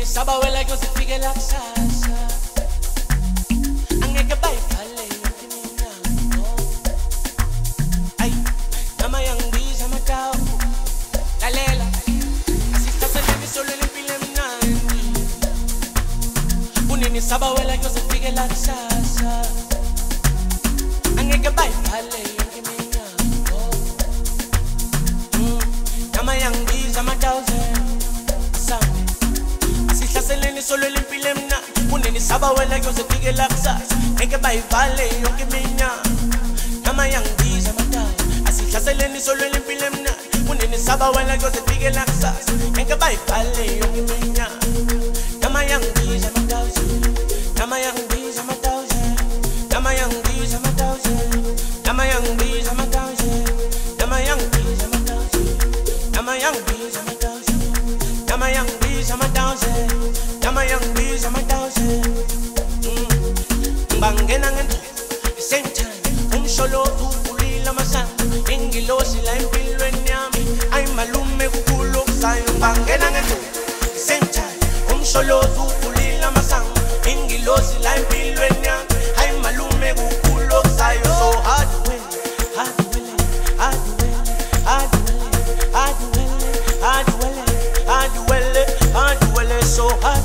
Saba wela yo se fige la salsa. Angeke bayivale yonke iminyango. Ay, nama yangibiza amadawu. Lalela, asihlasele solo lempilo emnandi. Unini saba wela yo se fige la salsa. Angeke bayivale yonke iminyango. Nama yangibiza amadawu. Seleni solo limpile mna uneni saba wela yo zefike la kusasa ngeke bayivale yonke iminyaka nama yangibiza amadala asihlaseleni solo limpile mna uneni saba wela yo zefike la kusasa ngeke bayivale yonke iminyaka nama yangibiza amadala nama yangibiza amadala nama yangibiza amadala nama yangibiza amadala nama yangibiza amadala nama yangibiza amadala nama yangibiza amadala Nama young bees, I'm a thousand. Bangena ngento, same time. Solo tu pulila masang. Ingilo sila impilo enyami. Ay malume kukulok sayo. Bangena ngento, same time. Solo tu pulila masang. Ingilo sila impilo enyami. Ay malume kukulok sayo. So hard to win, hard to win, hard to win, hard to win, hard to win, hard to win, hard to win, hard to win, so hard.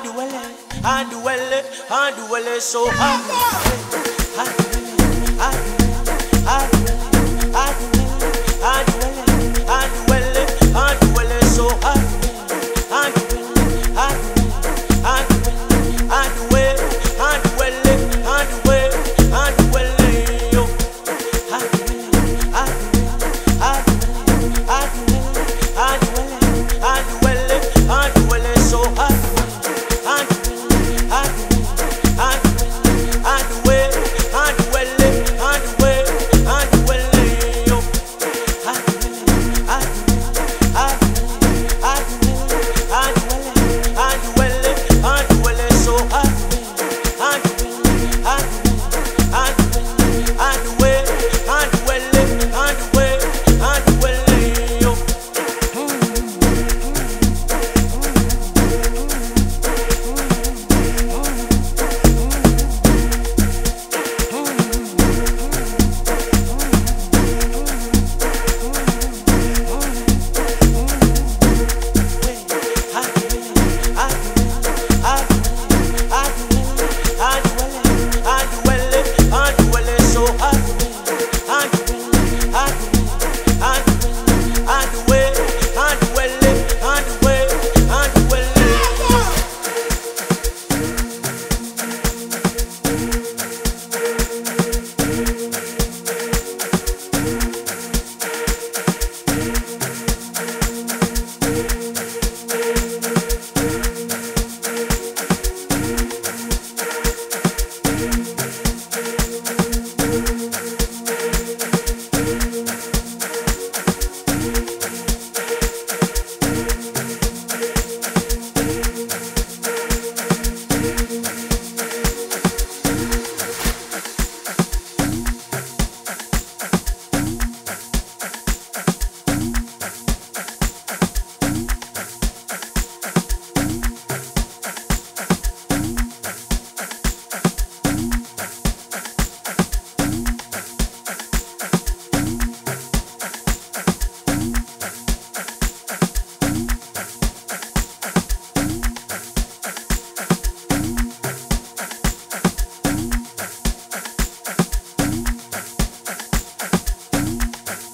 So hard,